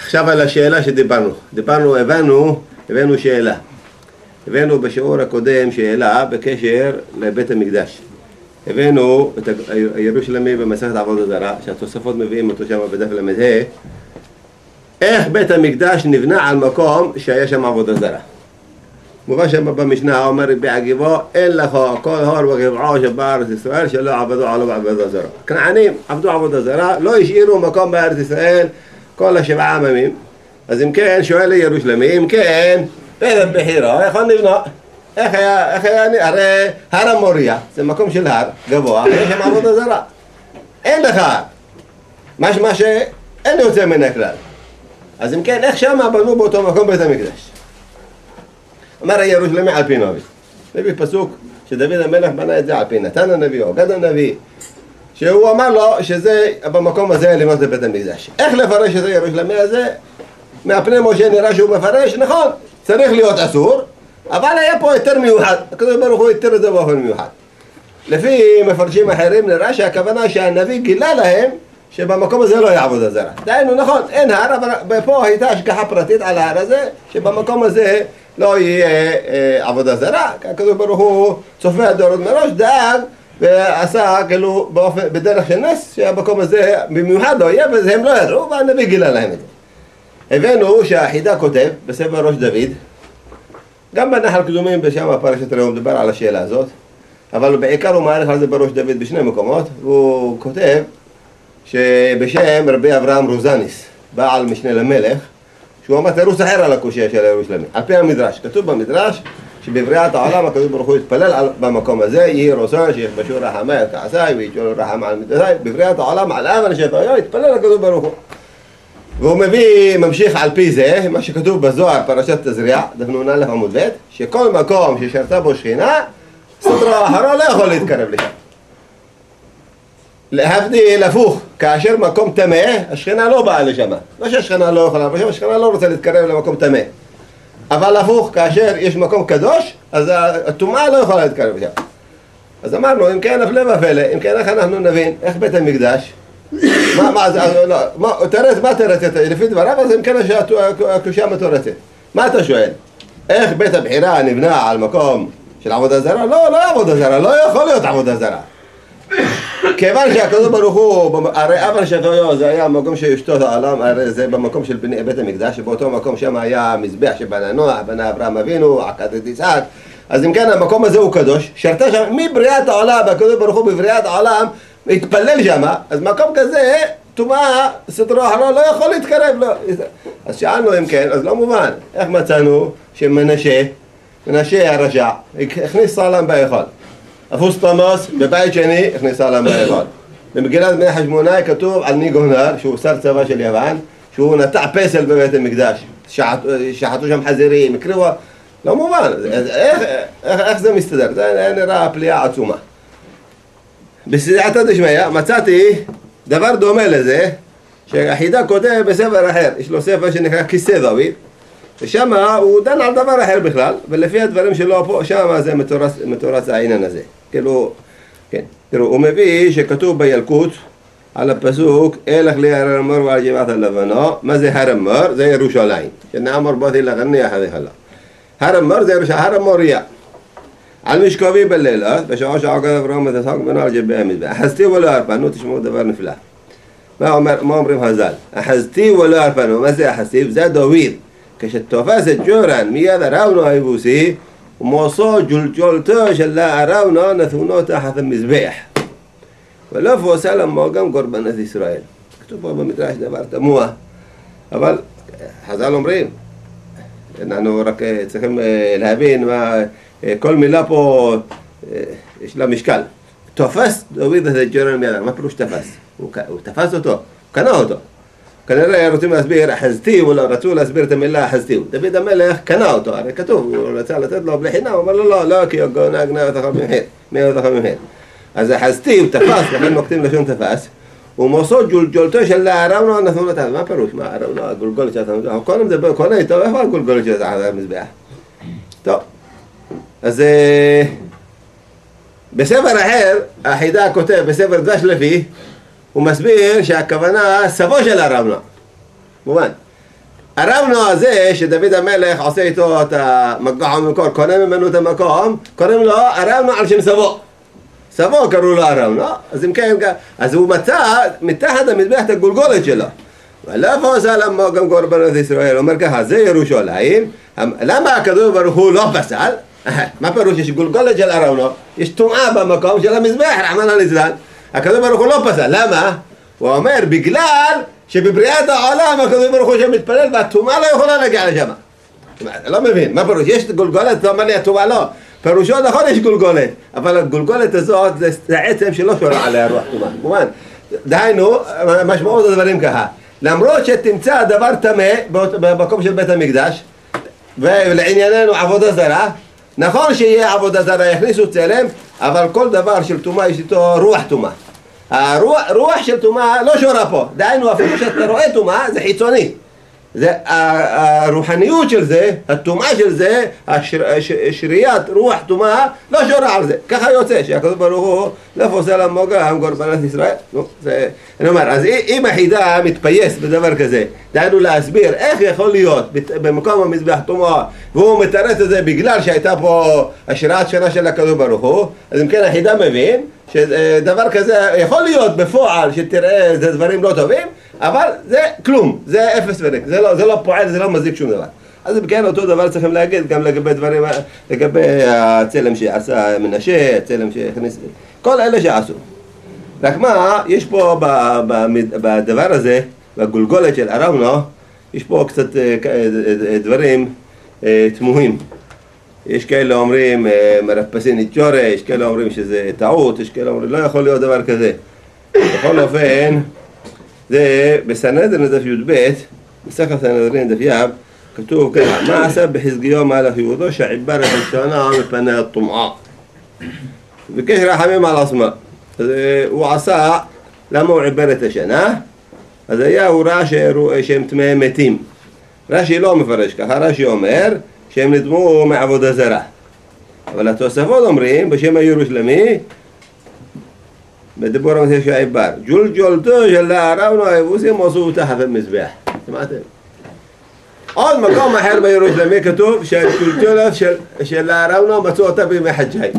עכשיו על השאלה שדיברנו. הבאנו שאלה. הבאנו בשיעור הקודם שאלה בקשר לבית המקדש. הבאנו את הירושלמי במסכת עבודה זרה, שהתוספות מביאים אותו שם בדף ל"ה. איך בית המקדש נבנה על מקום שהיה שם עבודה זרה. מובן שם במשנה אומר רבי עקיבא, אין לך כל הר וגבעה שבארץ ישראל שלא עבדו עליו עבודה זרה. כנענים עבדו עבודה זרה, לא השאירו מקום בארץ ישראל כל השבעה עממים. אז אם כן, שואל ירושלמי, אם כן, בית בחירה, איך נבנה? איך היה, הרי הר המוריה, זה מקום של הר גבוה, יש שם עבודה זרה. אין לך הר. משמע שאין יוצא מן הכלל. אז אם כן, איך שמה בנו באותו מקום בית המקדש? אומר ירושלמי על פי נביא. מביא פסוק שדוד המלך בנה את זה על פי נתן הנביא או גד הנביא, שהוא אמר לו שזה במקום הזה לבנות את בית המקדש. איך לפרש את ירושלמי הזה? מהפני משה נראה שהוא מפרש, נכון, צריך להיות אסור, אבל היה פה יותר מיוחד. הקדוש ברוך הוא יותר את זה באופן מיוחד. לפי מפרשים אחרים נראה שהכוונה שהנביא גילה להם שבמקום הזה לא יהיה עבודה זרה. דהיינו, נכון, אין הר, אבל פה הייתה השגחה פרטית על ההר הזה, שבמקום הזה לא יהיה עבודה זרה. הקדוש ברוך הוא צופה הדורות מראש, דאג ועשה כאילו בדרך של נס, שהמקום הזה במיוחד לא יהיה, והם לא ידעו, והנביא גילה להם את זה. הבאנו שהחידה כותב בספר ראש דוד, גם בנחל קדומים בשם הפרשת ראה הוא מדבר על השאלה הזאת, אבל בעיקר הוא מעריך על זה בראש דוד בשני מקומות, והוא כותב שבשם רבי אברהם רוזניס, בעל משנה למלך, שהוא אמר תירוץ אחר על הקושיה של ירושלמי. על פי המדרש, כתוב במדרש שבבריאת העולם הקדוש ברוך הוא התפלל במקום הזה, יהי רצון שיכבשו רחמי על כעסי וישאלו רחם על מידותיי. בבריאת העולם על אבן שפעיו התפלל הקדוש ברוך הוא. והוא ממשיך על פי זה, מה שכתוב בזוהר פרשת תזריע, דף נ"א עמוד ב', שכל מקום ששרתה בו שכינה, סדרו האחרון לא יכול להתקרב לשם. להבדיל הפוך, כאשר מקום טמא, השכינה לא באה לשם. לא שהשכינה לא יכולה, אבל השכינה לא רוצה להתקרב למקום טמא. אבל הפוך, כאשר יש מקום קדוש, אז הטומאה לא יכולה להתקרב לשם. אז אמרנו, אם כן הפלא ופלא, אם כן איך אנחנו נבין, איך בית המקדש? מה תרצת? לפי דבריו, אז אם כן הקושיה מתורצת. מה אתה שואל? איך בית הבחירה נבנה על מקום של עבודה זרה? לא עבודה זרה, לא יכול להיות עבודה זרה. כיוון שהקדוש ברוך הוא, הרי אבן שפעיו זה היה המקום שישתות העולם, הרי זה במקום של בית המקדש, שבאותו מקום שם היה מזבח שבנה נוח, בנה אברהם אבינו, עקד את יצחק. אז אם כן המקום הזה הוא קדוש, שרתה שם מבריאת העולם, הקדוש ברוך הוא בבריאת העולם התפלל שם, אז מקום כזה, טומאה, סדרו האחרון לא יכול להתקרב לו. אז שאלנו אם כן, אז לא מובן, איך מצאנו שמנשה הרשע, הכניס סלם בהיכל. אפוסטמוס בבית שני הכניס סלם בהיכל. במגילת בני חשמונאי כתוב על ניגונר, שהוא שר צבא של יוון, שהוא נטע פסל בבית המקדש, שחטו שם חזירים, הקריבו, לא מובן, איך זה מסתדר? זה נראה פליאה עצומה. בסייעתא דשמיא מצאתי דבר דומה לזה, שהחידה כותב בספר אחר, יש לו ספר שנקרא כיסא דוד, ושם הוא דן על דבר אחר בכלל, ולפי הדברים שלו פה, שם זה מתורץ העניין הזה. כאילו, כן, תראו, הוא מביא שכתוב בילקוט על הפסוק, אלך לי הר המור ועל גבעת הלבנה. מה זה הר המור? זה ירושלים. שנאמר באתי לגני אחרי חלה. הר המור זה ירושלים, הר המוריה. על משכבי בלילה, בשעה שעקד אברהם את יצחק בנו על גבי המזבח. אחזתי ולא הרפנו, תשמעו דבר נפלא. מה אומרים חז"ל? אחזתי ולא הרפנו, מה זה אחזתי? זה דוד. כשתופס את ג'ורן מיד אראונו היבוסי, ומוסו ג'ולג'ולתו של אראונו נתונו תחת המזבח. ולא פוסל למו גם קורבנות ישראל. כתוב פה במדרש דבר תמוה. אבל חז"ל אומרים, אנחנו רק צריכים להבין מה, כל מילה פה יש לה משקל. תופס דוד את ג'ורן מיד, מה פירוש תפס? הוא תפס אותו, הוא קנה אותו. כנראה רוצים להסביר, אחזתי, או רצו להסביר את המילה אחזתי. דוד המלך קנה אותו, הרי כתוב, הוא רצה לתת לו בלי חינם, הוא אומר לו לא, כי נגנה אותך במחיר, מאה אותך במחיר. אז אחזתי, הוא תפס, לכן נוקטים לשון תפס, ומוסו גולגולתו של אראונו נתנו לו תפס. מה פירוש? מה אראונו, הגולגולת שאתה מזבח? הוא קונה איתו, איפה הגולגולת שאתה מזבח? טוב, אז בספר אחר, החידה כותב, בספר דבש לפי, הוא מסביר שהכוונה סבו של אראונו. מובן. ארמנו הזה שדוד המלך עושה איתו את המקדש המקור, קונה ממנו את המקום, קוראים לו ארמנו על שם סבו. סבו קראו לו ארמנו, אז אם כן, אז הוא מצא מתחת המזבח את הגולגולת שלו. ולאיפה עושה למה גם קורבנות ישראל? הוא אומר ככה, זה ירושלים, למה הקדוש ברוך הוא לא פסל? מה פירוש? יש גולגולת של ארמנו, יש טומאה במקום של המזבח, רחמנא ליצלן. הקדוש ברוך הוא לא פסל, למה? הוא אומר, בגלל שבבריאת העולם הקדוש ברוך הוא שמתפלל והטומאה לא יכולה להגיע לשם. לא מבין, מה פירוש? יש גולגולת, אתה אומר לי הטומאה לא. פירושו נכון יש גולגולת, אבל הגולגולת הזאת זה עצם שלא שורה עליה רוח טומאה. כמובן, דהיינו, משמעות הדברים ככה. למרות שתמצא דבר טמא במקום של בית המקדש, ולענייננו עבודה זרה, נכון שיהיה עבודה זרה, יכניסו צלם, אבל כל דבר של טומאה יש איתו רוח טומאה. הרוח של טומאה לא שורה פה, דהיינו אפילו שאתה רואה טומאה זה חיצוני. זה הרוחניות של זה, הטומאה של זה, שריית רוח טומאה לא שורה על זה. ככה יוצא שהקדוש ברוך הוא לא פוסל גם קורבנות ישראל. אני אומר, אז אם החידה מתפייס בדבר כזה, דהיינו להסביר איך יכול להיות במקום המזבח טומאה, והוא מתרץ את זה בגלל שהייתה פה השראת שנה של הקדוש ברוך הוא, אז אם כן החידה מבין שדבר כזה יכול להיות בפועל שתראה זה דברים לא טובים, אבל זה כלום, זה אפס וריק, זה לא פועל, זה לא מזיק שום דבר. אז כן, אותו דבר צריכים להגיד גם לגבי דברים, לגבי הצלם שעשה מנשה, הצלם שהכניס, כל אלה שעשו. רק מה, יש פה בדבר הזה, בגולגולת של ארמנו, יש פה קצת דברים תמוהים. יש כאלה אומרים מרפסי ניצ'ורה, יש כאלה אומרים שזה טעות, יש כאלה אומרים לא יכול להיות דבר כזה. בכל אופן, זה בסנהדרין דף י"ב, מסכת סנהדרין דף י', כתוב ככה, מה עשה בחזקיהו מלך יהודה שעיבר את השנה מפני הטומאה ביקש רחמים על עצמו. אז הוא עשה, למה הוא עיבר את השנה? אז הוא ראה שהם טמאי מתים. רש"י לא מפרש ככה, רש"י אומר שהם נטמאו מעבודה זרה. אבל התוספות אומרים בשם הירושלמי בדיבור המסך שעיבר, ג'ולג'ולתו של ארמנו היבוסים עשו תחת המזבח. שמעתם? עוד מקום אחר בירושלמי כתוב שהג'ולג'ולת של ארמנו מצאו אותה בימי חג'אי.